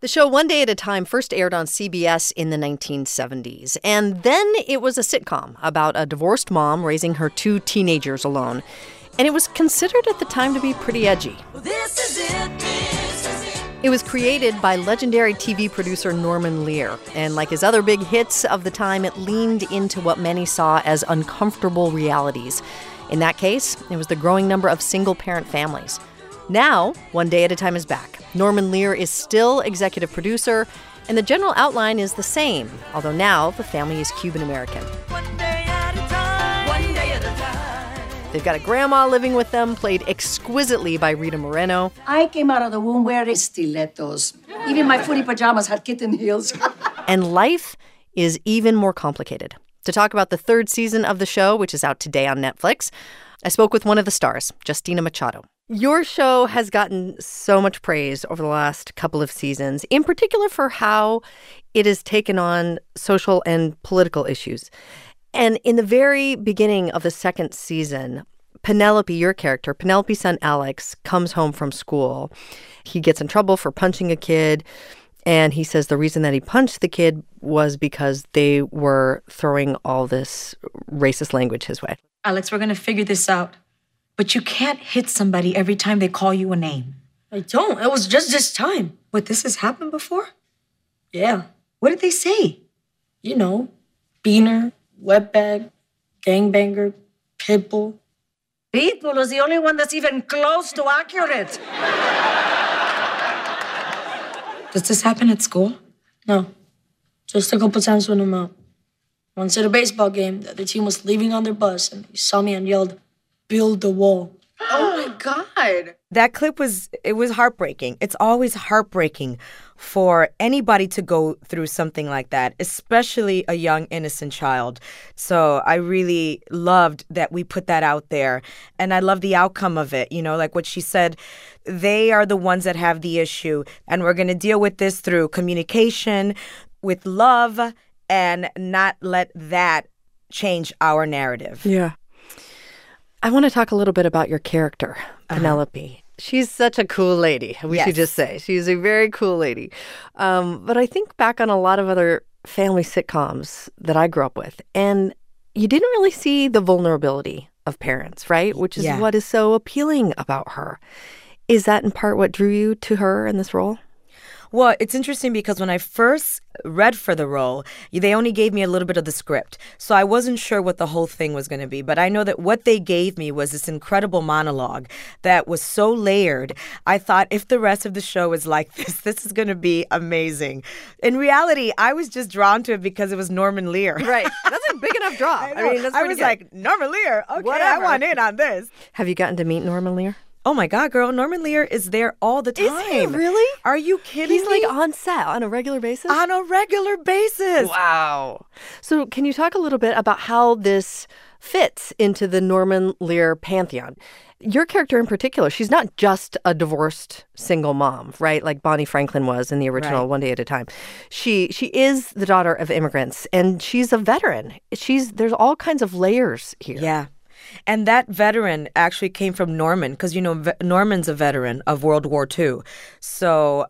The show One Day at a Time first aired on CBS in the 1970s, and then it was a sitcom about a divorced mom raising her two teenagers alone. And it was considered at the time to be pretty edgy. It was created by legendary TV producer Norman Lear, and like his other big hits of the time, it leaned into what many saw as uncomfortable realities. In that case, it was the growing number of single-parent families. Now, One Day at a Time is back. Norman Lear is still executive producer, and the general outline is the same, although now the family is Cuban-American. One day at a time, one day at a time. They've got a grandma living with them, played exquisitely by Rita Moreno. I came out of the womb wearing stilettos. Even my footy pajamas had kitten heels. And life is even more complicated. To talk about the third season of the show, which is out today on Netflix, I spoke with one of the stars, Justina Machado. Your show has gotten so much praise over the last couple of seasons, in particular for how it has taken on social and political issues. And in the very beginning of the second season, Penelope, your character, Penelope's son Alex, comes home from school. He gets in trouble for punching a kid, and he says the reason that he punched the kid was because they were throwing all this racist language his way. Alex, we're going to figure this out. But you can't hit somebody every time they call you a name. I don't. It was just this time. What, this has happened before? Yeah. What did they say? You know, beaner, wetbag, gangbanger, pitbull. Pitbull is the only one that's even close to accurate. Does this happen at school? No. Just a couple times when I'm out. Once at a baseball game, the other team was leaving on their bus, and he saw me and yelled, "Build the wall." Oh, my God. That clip was heartbreaking. It's always heartbreaking for anybody to go through something like that, especially a young, innocent child. So I really loved that we put that out there. And I love the outcome of it. You know, like what she said, they are the ones that have the issue. And we're going to deal with this through communication, with love, and not let that change our narrative. Yeah. I want to talk a little bit about your character, Penelope. She's such a cool lady, we should just say. She's a very cool lady. But I think back on a lot of other family sitcoms that I grew up with, and you didn't really see the vulnerability of parents, right? Which is what is so appealing about her. Is that in part what drew you to her in this role? Well, it's interesting because when I first read for the role, they only gave me a little bit of the script. So I wasn't sure what the whole thing was going to be. But I know that what they gave me was this incredible monologue that was so layered. I thought if the rest of the show is like this is going to be amazing. In reality, I was just drawn to it because it was Norman Lear. Right. That's a big enough draw. I was like, Norman Lear? Okay, whatever. I want in on this. Have you gotten to meet Norman Lear? Oh, my God, girl. Norman Lear is there all the time. Is he really? Are you kidding me? He's like on set on a regular basis? On a regular basis. Wow. So can you talk a little bit about how this fits into the Norman Lear pantheon? Your character in particular, she's not just a divorced single mom, right? Like Bonnie Franklin was in the original One Day at a Time. She is the daughter of immigrants, and she's a veteran. There's all kinds of layers here. Yeah. And that veteran actually came from Norman because, you know, Norman's a veteran of World War II. So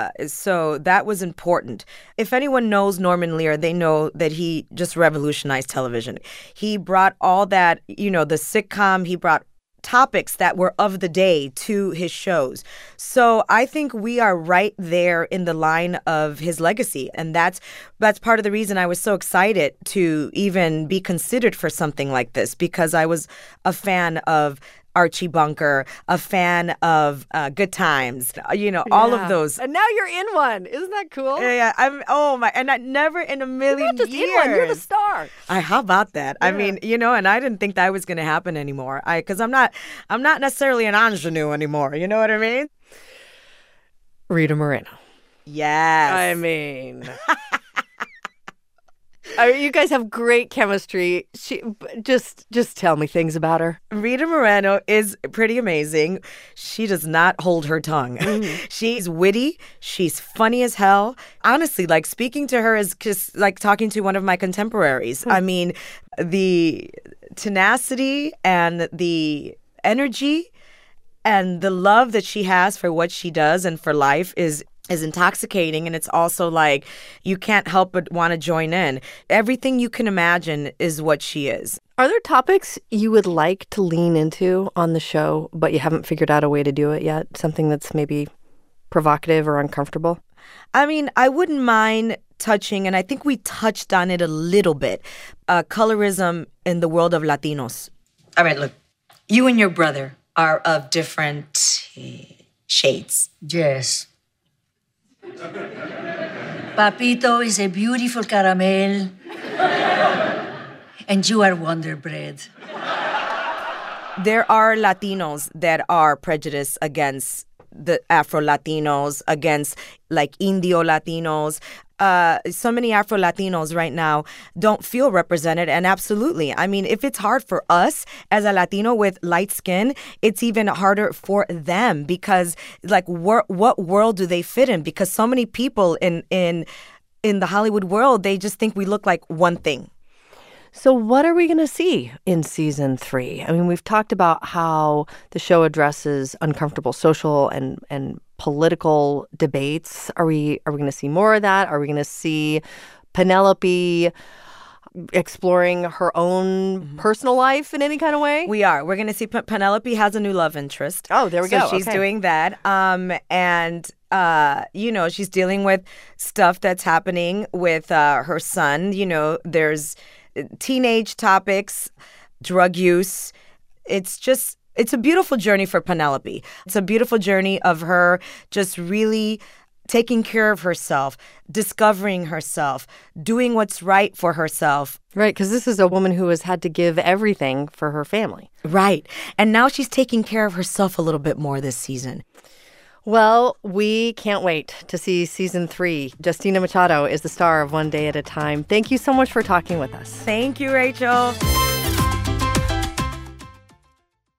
that was important. If anyone knows Norman Lear, they know that he just revolutionized television. He brought all that, you know, the sitcom, he brought topics that were of the day to his shows. So I think we are right there in the line of his legacy. And that's part of the reason I was so excited to even be considered for something like this, because I was a fan of Archie Bunker, a fan of Good Times, you know, all of those. And now you're in one. Isn't that cool? Yeah. And I never in a million You're not just years. in one. You're the star. How about that? Yeah. I mean, you know, and I didn't think that was going to happen anymore. Because I'm not necessarily an ingenue anymore. You know what I mean? Rita Moreno. Yes. I mean... you guys have great chemistry. Just tell me things about her. Rita Moreno is pretty amazing. She does not hold her tongue. She's witty. She's funny as hell. Honestly, like speaking to her is just like talking to one of my contemporaries. I mean, the tenacity and the energy and the love that she has for what she does and for life is is intoxicating, and it's also like you can't help but want to join in. Everything you can imagine is what she is. Are there topics you would like to lean into on the show, but you haven't figured out a way to do it yet? Something that's maybe provocative or uncomfortable? I mean, I wouldn't mind touching, and I think we touched on it a little bit, colorism in the world of Latinos. All right, look, you and your brother are of different shades. Yes. Papito is a beautiful caramel, and you are Wonder Bread. There are Latinos that are prejudiced against the Afro-Latinos, against like Indio Latinos. So many Afro-Latinos right now don't feel represented. And absolutely, I mean, if it's hard for us as a Latino with light skin, it's even harder for them because like what world do they fit in? Because so many people in the Hollywood world, they just think we look like one thing. So what are we going to see in season 3? I mean, we've talked about how the show addresses uncomfortable social and political debates. Are we going to see more of that? Are we going to see Penelope exploring her own personal life in any kind of way? We are. We're going to see Penelope has a new love interest. Oh, there we go. So she's Okay. doing that. She's dealing with stuff that's happening with her son. You know, there's teenage topics, drug use. It's a beautiful journey for Penelope. It's a beautiful journey of her just really taking care of herself, discovering herself, doing what's right for herself. Right, because this is a woman who has had to give everything for her family. Right. And now she's taking care of herself a little bit more this season. Well, we can't wait to see season 3. Justina Machado is the star of One Day at a Time. Thank you so much for talking with us. Thank you, Rachel.